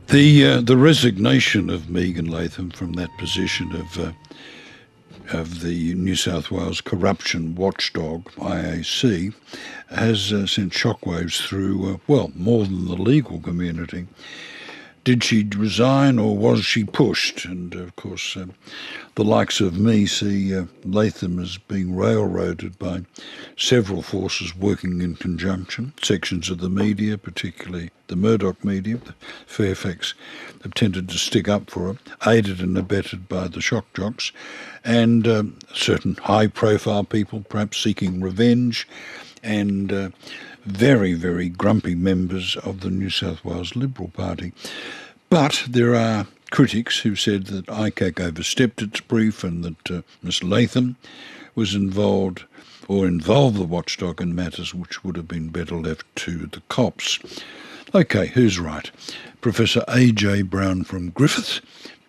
The resignation of Megan Latham from that position of the New South Wales corruption watchdog, IAC, has sent shockwaves through, more than the legal community. Did she resign or was she pushed? And of course, the likes of me see Latham as being railroaded by several forces working in conjunction. Sections of the media, particularly the Murdoch media, the Fairfax, have tended to stick up for her, aided and abetted by the shock jocks, and certain high-profile people perhaps seeking revenge, and very, very grumpy members of the New South Wales Liberal Party. But there are critics who said that ICAC overstepped its brief and that Ms Latham was involved the watchdog in matters which would have been better left to the cops. OK, who's right? Professor A.J. Brown from Griffith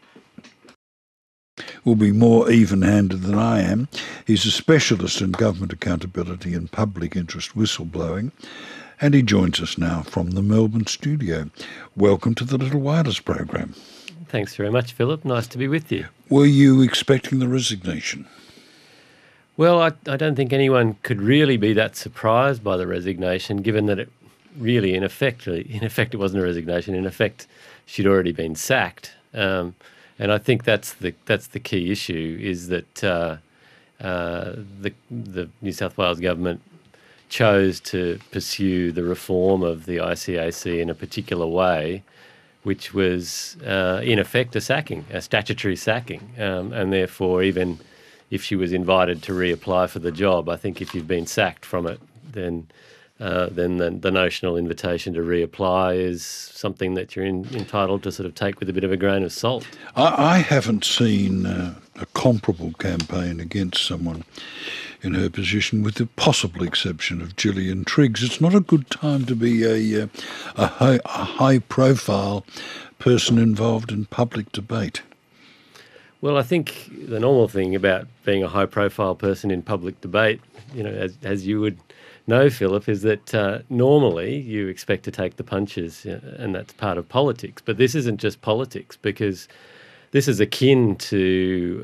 will be more even-handed than I am. He's a specialist in government accountability and public interest whistleblowing, and he joins us now from the Melbourne studio. Welcome to the Little Wireless program. Thanks very much, Philip. Nice to be with you. Were you expecting the resignation? Well, I don't think anyone could really be that surprised by the resignation, given that it really, in effect, it wasn't a resignation. In effect, she'd already been sacked. And I think that's the key issue, is that the New South Wales government chose to pursue the reform of the ICAC in a particular way, which was in effect a statutory sacking, and therefore even if she was invited to reapply for the job, I think if you've been sacked from it, then the notional invitation to reapply is something that you're entitled to sort of take with a bit of a grain of salt. I haven't seen a comparable campaign against someone in her position, with the possible exception of Gillian Triggs. It's not a good time to be a high-profile person involved in public debate. Well, I think the normal thing about being a high-profile person in public debate, as you would know, Philip, is that normally you expect to take the punches, and that's part of politics. But this isn't just politics, because this is akin to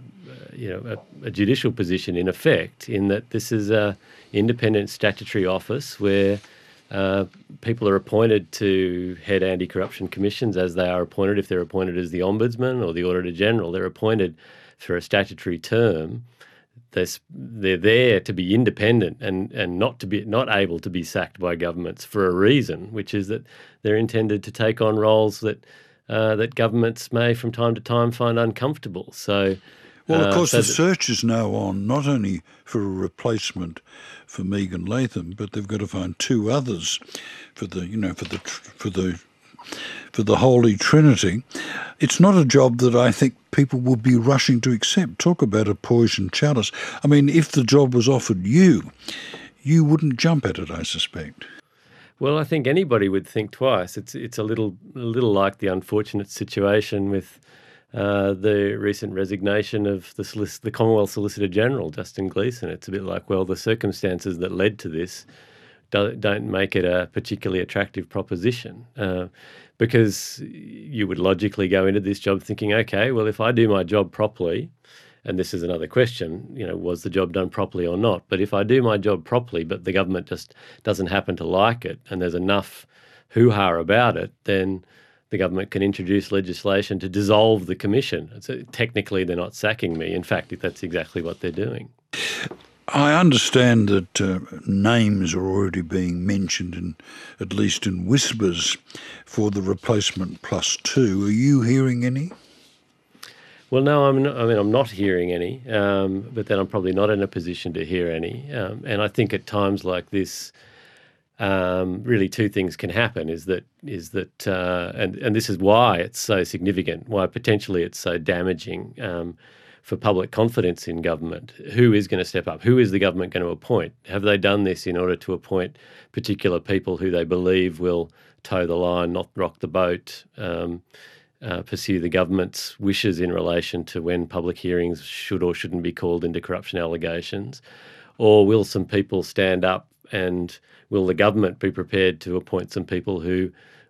a judicial position in effect, in that this is a independent statutory office where people are appointed to head anti-corruption commissions, as they are appointed if they're appointed as the Ombudsman or the Auditor General. They're appointed for a statutory term. They're there to be independent and not able to be sacked by governments for a reason, which is that they're intended to take on roles that governments may from time to time find uncomfortable. So, well, of course, the search is now on not only for a replacement for Megan Latham, but they've got to find two others for the Holy Trinity. It's not a job that I think people would be rushing to accept. Talk about a poisoned chalice. I mean, if the job was offered you wouldn't jump at it, I suspect. Well, I think anybody would think twice. It's a little like the unfortunate situation with the recent resignation of the Commonwealth Solicitor General, Justin Gleeson. It's a bit like, well, the circumstances that led to this don't make it a particularly attractive proposition, because you would logically go into this job thinking, okay, well, if I do my job properly, and this is another question, was the job done properly or not? But if I do my job properly, but the government just doesn't happen to like it, and there's enough hoo-ha about it, then the government can introduce legislation to dissolve the commission. So technically, they're not sacking me. In fact, that's exactly what they're doing. I understand that names are already being mentioned, at least in whispers, for the replacement +2. Are you hearing any? Well, no, I'm not hearing any, but then I'm probably not in a position to hear any. And I think at times like this, really two things can happen. Is that and this is why it's so significant, why potentially it's so damaging for public confidence in government. Who is going to step up? Who is the government going to appoint? Have they done this in order to appoint particular people who they believe will toe the line, not rock the boat, pursue the government's wishes in relation to when public hearings should or shouldn't be called into corruption allegations? Or will some people stand up, and will the government be prepared to appoint some people who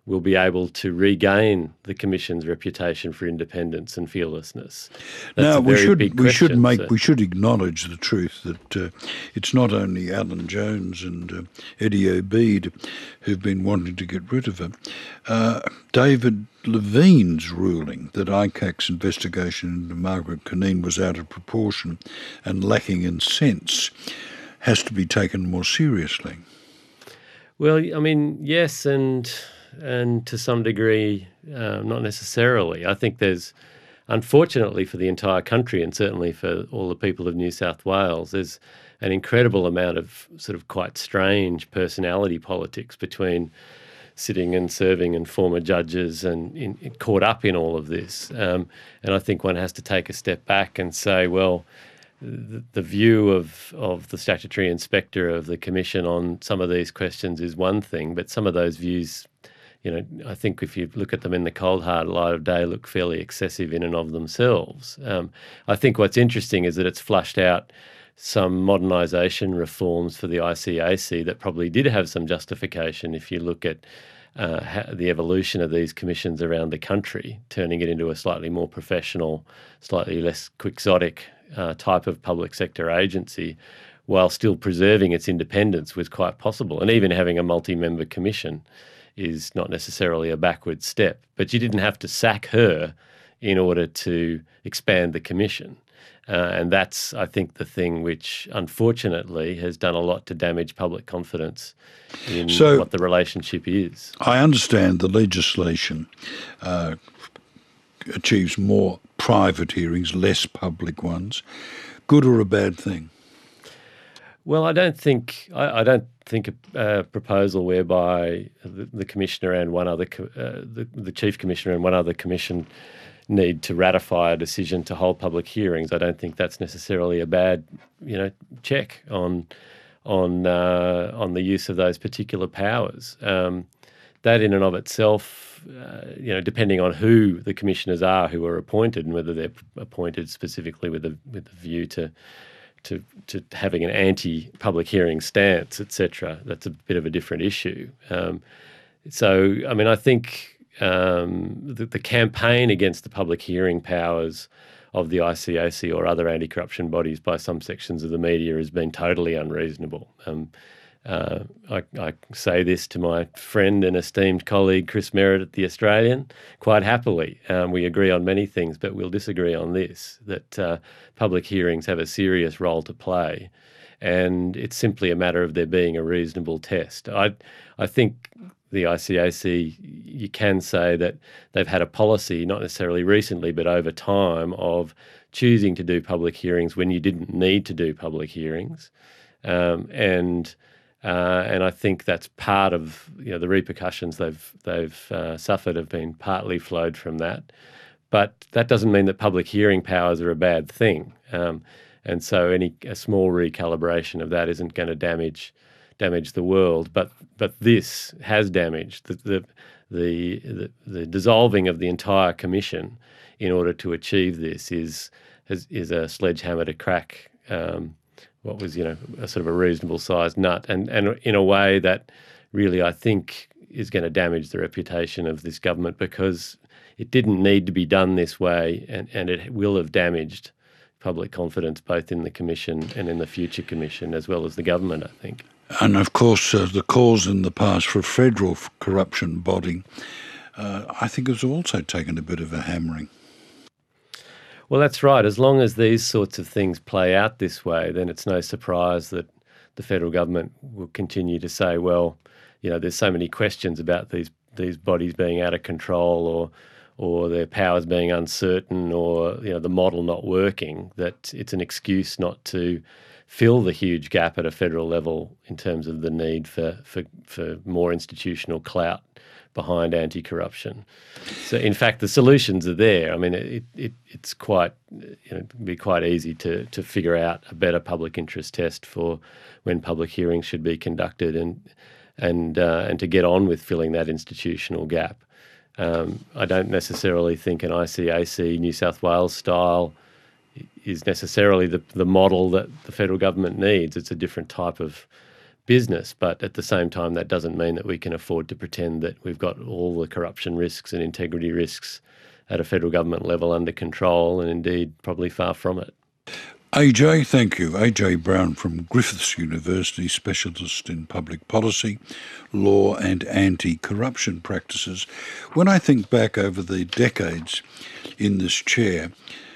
will be able to regain the Commission's reputation for independence and fearlessness? That's Now a very big question. we should acknowledge the truth that it's not only Alan Jones and Eddie Obeid who've been wanting to get rid of her. David Levine's ruling that ICAC's investigation into Margaret Cunneen was out of proportion and lacking in sense has to be taken more seriously. Well, I mean, yes, and to some degree, not necessarily. I think there's, unfortunately for the entire country and certainly for all the people of New South Wales, there's an incredible amount of sort of quite strange personality politics between sitting and serving and former judges and caught up in all of this. And I think one has to take a step back and say, well, the view of the statutory inspector of the Commission on some of these questions is one thing, but some of those views, I think if you look at them in the cold hard light of day, look fairly excessive in and of themselves. I think what's interesting is that it's flushed out some modernisation reforms for the ICAC that probably did have some justification if you look at the evolution of these commissions around the country, turning it into a slightly more professional, slightly less quixotic type of public sector agency, while still preserving its independence was quite possible. And even having a multi-member commission is not necessarily a backward step. But you didn't have to sack her in order to expand the commission. And that's, I think, the thing which, unfortunately, has done a lot to damage public confidence in what the relationship is. I understand the legislation achieves more private hearings, less public ones. Good or a bad thing? Well, I don't think a proposal whereby the commissioner and one other the chief commissioner and one other commission need to ratify a decision to hold public hearings. I don't think that's necessarily a bad, check on the use of those particular powers. That in and of itself, depending on who the commissioners are who are appointed and whether they're appointed specifically with a view to having an anti-public hearing stance, etc., that's a bit of a different issue. I think the campaign against the public hearing powers of the ICAC or other anti-corruption bodies by some sections of the media has been totally unreasonable. I say this to my friend and esteemed colleague Chris Merritt at The Australian quite happily. We agree on many things, but we'll disagree on this, that public hearings have a serious role to play, and it's simply a matter of there being a reasonable test. I think the ICAC, you can say that they've had a policy, not necessarily recently, but over time, of choosing to do public hearings when you didn't need to do public hearings. And I think that's part of the repercussions they've suffered have been partly flowed from that. But that doesn't mean that public hearing powers are a bad thing. And so a small recalibration of that isn't going to damage the world. But this has damaged the dissolving of the entire commission in order to achieve this is a sledgehammer to crack what was a sort of a reasonable sized nut, and in a way that really I think is going to damage the reputation of this government, because it didn't need to be done this way, and it will have damaged public confidence both in the Commission and in the future Commission, as well as the government, I think. And of course, the calls in the past for a federal corruption body, I think has also taken a bit of a hammering. Well, that's right. As long as these sorts of things play out this way, then it's no surprise that the federal government will continue to say, well, there's so many questions about these bodies being out of control or their powers being uncertain or the model not working, that it's an excuse not to fill the huge gap at a federal level in terms of the need for more institutional clout behind anti-corruption. So, in fact, the solutions are there. I mean, it's quite it'd be quite easy to figure out a better public interest test for when public hearings should be conducted and to get on with filling that institutional gap. I don't necessarily think an ICAC New South Wales style is necessarily the model that the federal government needs. It's a different type of business, but at the same time, that doesn't mean that we can afford to pretend that we've got all the corruption risks and integrity risks at a federal government level under control, and indeed probably far from it. AJ, thank you. AJ Brown from Griffiths University, specialist in public policy, law and anti-corruption practices. When I think back over the decades in this chair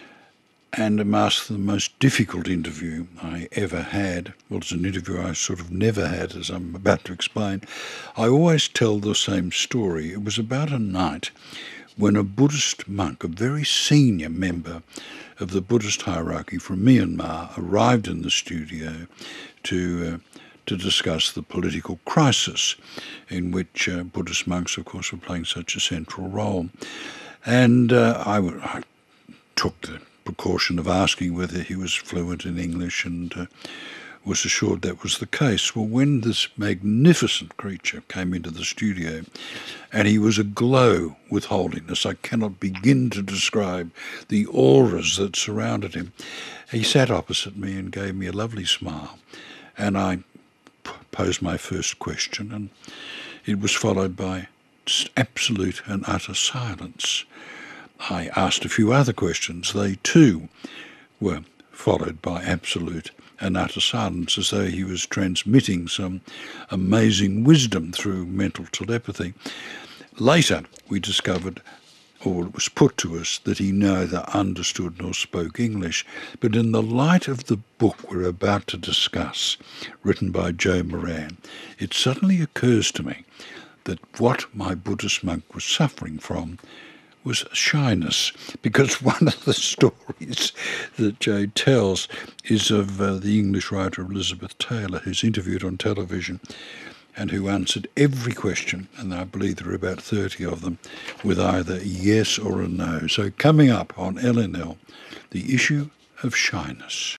and am asked the most difficult interview I ever had, well, it's an interview I sort of never had, as I'm about to explain, I always tell the same story. It was about a night when a Buddhist monk, a very senior member of the Buddhist hierarchy from Myanmar, arrived in the studio to discuss the political crisis in which Buddhist monks, of course, were playing such a central role. And I took the precaution of asking whether he was fluent in English and was assured that was the case. Well, when this magnificent creature came into the studio, and he was aglow with holiness, I cannot begin to describe the auras that surrounded him. He sat opposite me and gave me a lovely smile, and I posed my first question, and it was followed by just absolute and utter silence. I asked a few other questions. They too were followed by absolute and utter silence, as though he was transmitting some amazing wisdom through mental telepathy. Later, we discovered, or it was put to us, that he neither understood nor spoke English. But in the light of the book we're about to discuss, written by Joe Moran, it suddenly occurs to me that what my Buddhist monk was suffering from was shyness, because one of the stories that Joe tells is of the English writer Elizabeth Taylor, who's interviewed on television and who answered every question, and I believe there are about 30 of them, with either a yes or a no. So coming up on LNL, the issue of shyness.